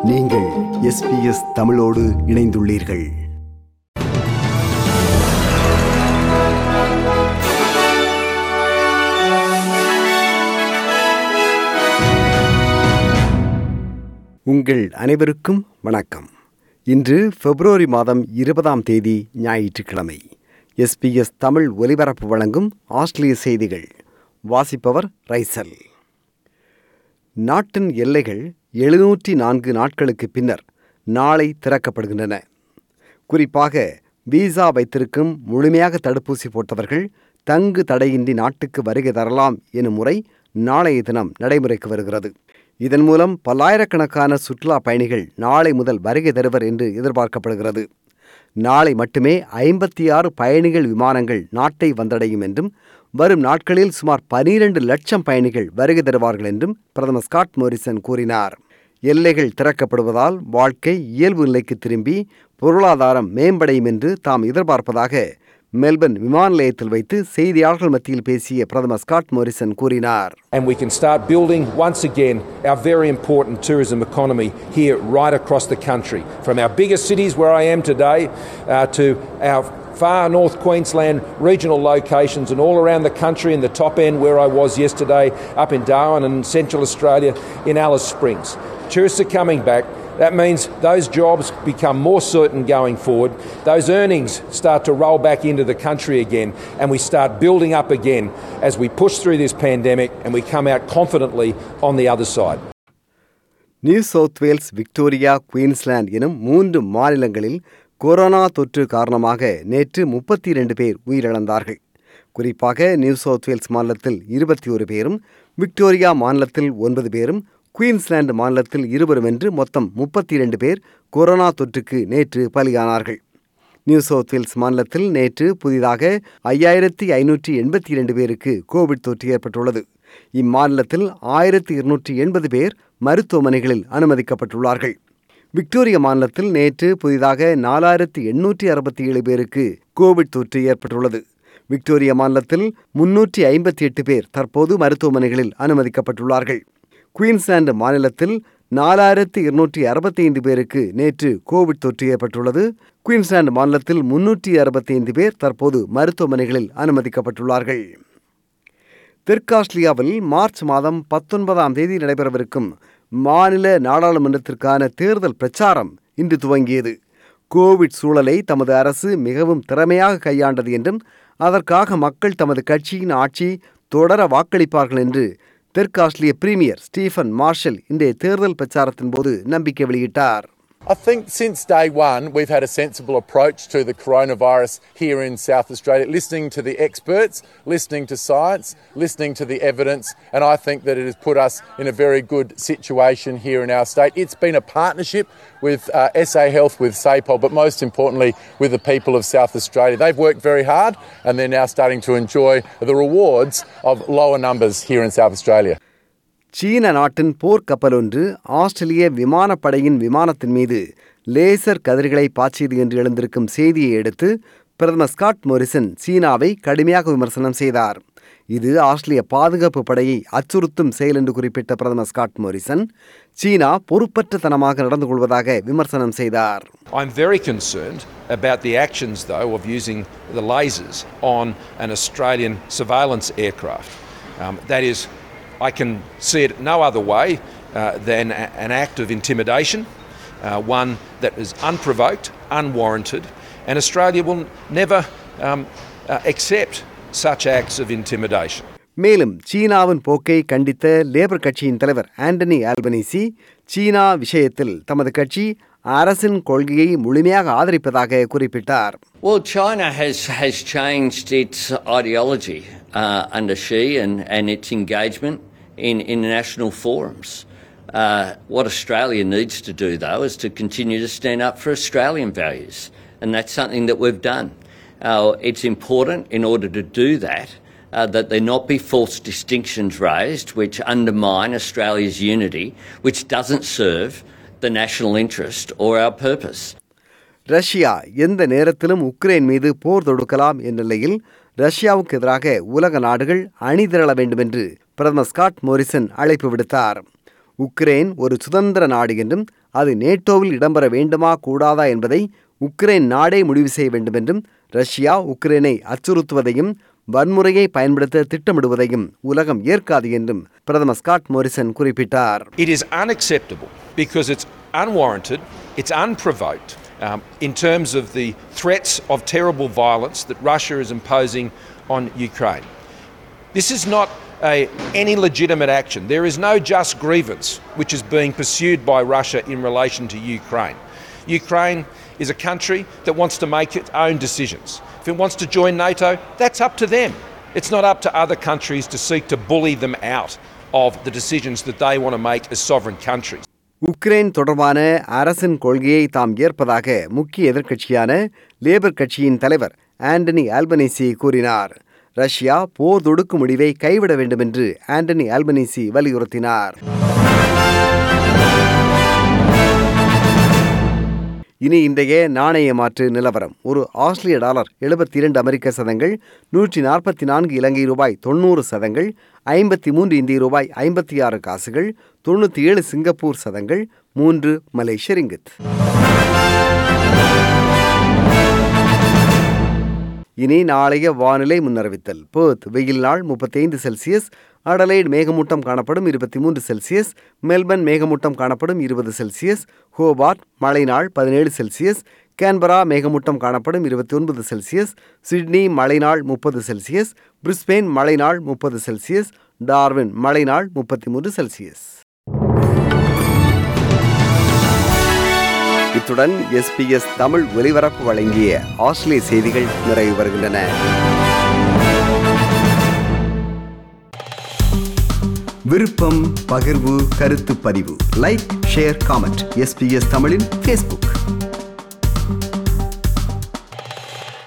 நீங்கள் SBS தமிழோடு இணைந்துள்ளீர்கள். உங்கள் அனைவருக்கும் வணக்கம். இன்று பிப்ரவரி மாதம் 20 ஞாயிற்றுக்கிழமை. SBS தமிழ் ஒலிபரப்பு வழங்கும் ஆஸ்திரேலிய செய்திகள். வாசிப்பவர் ரைசல். நாட்டின் எல்லைகள் 704 நாட்களுக்கு பின்னர் நாளை திறக்கப்படுகின்றன. குறிப்பாக விசா வைத்திருக்கும் முழுமையாக தடுப்பூசி போட்டவர்கள் தங்கு தடையின்றி நாட்டுக்கு வருகை தரலாம் எனும் முறை நாளைய தினம் நடைமுறைக்கு வருகிறது. இதன் மூலம் பல்லாயிரக்கணக்கான சுற்றுலா பயணிகள் நாளை முதல் வருகை தருவர் என்று எதிர்பார்க்கப்படுகிறது. நாளை மட்டுமே 56 பயணிகள் விமானங்கள் நாட்டை வந்தடையும் என்றும் வரும் நாட்களில் சுமார் 12 லட்சம் பயணிகள் வருகை தருவார்கள் என்றும் பிரதமர் ஸ்காட் மோரிசன் கூறினார். எல்லைகள் திறக்கப்படுவதால் வாழ்க்கை இயல்பு நிலைக்கு திரும்பி பொருளாதாரம் மேம்படையும் என்று தாம் எதிர்பார்ப்பதாக மெல்பர்ன் விமான நிலையத்தில் வைத்து செய்தியாளர்கள் மத்தியில் பேசிய பிரதமர் ஸ்காட் மோரிசன் கூறினார். And we can start building once again our very important tourism economy here right across the country, from our biggest cities where I am today to our far North Queensland regional locations and all around the country, in the top end where I was yesterday up in Darwin and Central Australia in Alice Springs. Tourists are coming back. That means those jobs become more certain going forward. Those earnings start to roll back into the country again, and we start building up again as we push through this pandemic and we come out confidently on the other side. New South Wales, Victoria, Queensland எனும் 3 மாநிலங்களில் corona தொற்று காரணமாக நேற்று 32 பேர் உயிரிழந்தார்கள். குறிப்பாக new South Wales மாநிலத்தில் 21 பேரும், Victoria மாநிலத்தில் 9 பேரும், குயின்ஸ்லாந்து மாநிலத்தில் 20 என்று மொத்தம் 32 பேர் கொரோனா தொற்றுக்கு நேற்று பலியானார்கள். நியூ சவுத் வேல்ஸ் மாநிலத்தில் நேற்று புதிதாக 5582 பேருக்கு கோவிட் தொற்று ஏற்பட்டுள்ளது. இம்மாநிலத்தில் 1280 பேர் மருத்துவமனைகளில் அனுமதிக்கப்பட்டுள்ளார்கள். விக்டோரியா மாநிலத்தில் நேற்று புதிதாக 4867 பேருக்கு கோவிட் தொற்று ஏற்பட்டுள்ளது. விக்டோரியா மாநிலத்தில் 358 பேர் தற்போது மருத்துவமனைகளில் அனுமதிக்கப்பட்டுள்ளார்கள். குயின்ஸ்லாந்து மாநிலத்தில் 4265 பேருக்கு நேற்று கோவிட் தொற்று ஏற்பட்டுள்ளது. குயின்ஸ்லாந்து மாநிலத்தில் 365 பேர் தற்போது மருத்துவமனைகளில் அனுமதிக்கப்பட்டுள்ளார்கள். தெற்காஸ்திரேலியாவில் மார்ச் மாதம் 19 நடைபெறவிருக்கும் மாநில நாடாளுமன்றத்திற்கான தேர்தல் பிரச்சாரம் இன்று துவங்கியது. கோவிட் சூழலை தமது அரசு மிகவும் திறமையாக கையாண்டது என்றும் அதற்காக மக்கள் தமது கட்சியின் ஆட்சி தொடர வாக்களிப்பார்கள் என்று தெற்காஸ்திரேலிய பிரீமியர் ஸ்டீஃபன் மார்ஷல் இன்றைய தேர்தல் பிரச்சாரத்தின் போது நம்பிக்கை வெளியிட்டார். I think since day one we've had a sensible approach to the coronavirus here in South Australia, listening to the experts, listening to science, listening to the evidence, and I think that it has put us in a very good situation here in our state. It's been a partnership with SA Health, with SAPOL, but most importantly with the people of South Australia. They've worked very hard and they're now starting to enjoy the rewards of lower numbers here in South Australia. சீன நாட்டின் போர்க்கப்பல் ஒன்று ஆஸ்திரேலிய விமானப்படையின் விமானத்தின் மீது laser கதிர்களை பாய்ச்சியது என்று எழுந்திருக்கும் செய்தியை அடுத்து பிரதமர் ஸ்காட் மோரிசன் சீனாவை கடுமையாக விமர்சனம் செய்தார். இது ஆஸ்திரேலிய பாதுகாப்பு படையை அச்சுறுத்தும் செயல் என்று குறிப்பிட்ட பிரதமர் ஸ்காட் மோரிசன் சீனா பொறுப்பற்றத்தனமாக நடந்து கொள்வதாக விமர்சனம் செய்தார். I'm very concerned about the actions though of using the lasers on an Australian surveillance aircraft. That is, I can see it no other way than an act of intimidation, one that is unprovoked, unwarranted, and Australia will never accept such acts of intimidation. மேலும் சீனாவின் போக்கை கண்டித்த labour கட்சியின் தலைவர் Anthony Albanese சீனா விஷயத்தில் தமது கட்சி அரசின் கொள்கையை முழுமையாக ஆதரிப்பதாக குறிப்பிட்டார். Well, China has changed its ideology under Xi and its engagement in international forums. What Australia needs to do, though, is to continue to stand up for Australian values, and that's something that we've done. It's important in order to do that that there not be false distinctions raised which undermine Australia's unity, which doesn't serve the national interest or our purpose. Russia எந்த நேரத்திலும் Ukraine மீது போர் தொடுக்கலாம் என்ற நிலையில் ரஷ்யாவுக்கு எதிராக உலக நாடுகள் அணிதிரள வேண்டும் என்று பிரதமர் ஸ்காட் மோரிசன் அழைப்பு விடுத்தார். உக்ரைன் ஒரு சுதந்திர நாடு என்றும் அது நேட்டோவில் இடம்பெற வேண்டுமா கூடாதா என்பதை உக்ரைன் நாடே முடிவு செய்ய வேண்டும் என்றும், ரஷ்யா உக்ரைனை அச்சுறுத்துவதையும் வன்முறையை பயன்படுத்த திட்டமிடுவதையும் உலகம் ஏற்காது என்றும் பிரதமர் ஸ்காட் மோரிசன் குறிப்பிட்டார். It is unacceptable because it's unwarranted, it's unprovoked in terms of the threats of terrible violence that Russia is imposing on Ukraine. This is not any legitimate action. There is no just grievance which is being pursued by Russia in relation to Ukraine. Ukraine is a country that wants to make its own decisions. If it wants to join NATO, that's up to them. It's not up to other countries to seek to bully them out of the decisions that they want to make as sovereign countries. Ukraine தொடர்பான அரசின் கொள்கையை தாம் ஏற்பதாக முக்கிய எதிர்க்கட்சியான Labour கட்சியின் தலைவர் Anthony Albanese கூறினார். Russia போர் தொடுக்கும் முடிவை கைவிட வேண்டும் என்று ஆண்டனி ஆல்பனீசி வலியுறுத்தினார். இனி இன்றைய நாணய மாற்று நிலவரம். ஒரு ஆஸ்திரேலிய டாலர் 72 அமெரிக்க சதங்கள், 144 இலங்கை ரூபாய் 90 சதங்கள், 53 இந்திய ரூபாய் 56 காசுகள், 97 சிங்கப்பூர் சதங்கள், 3 மலேசிய ரிங்கித். இனி நாளைய வானிலை முன்னறிவித்தல். பெர்த் வெயில் நாள் 35 செல்சியஸ், அடலைட் மேகமூட்டம் காணப்படும் 23 செல்சியஸ், மெல்பர்ன் மேகமூட்டம் காணப்படும் 20 செல்சியஸ், ஹோபார்ட் மழை நாள் 17 செல்சியஸ், கேன்பரா மேகமூட்டம் காணப்படும் 29 செல்சியஸ், சிட்னி மழை நாள் 30 செல்சியஸ், பிரிஸ்பேன் மழை நாள் 30 செல்சியஸ், டார்வின் மழை நாள் 33 செல்சியஸ். இத்துடன் SBS தமிழ் ஒலிபரப்பு வழங்கிய ஆஸ்திரேலிய செய்திகள் நிறைவு வருகின்றன. விருப்பம், பகிர்வு, கருத்து பதிவு, லைக், ஷேர், காமெண்ட். SBS தமிழின் Facebook.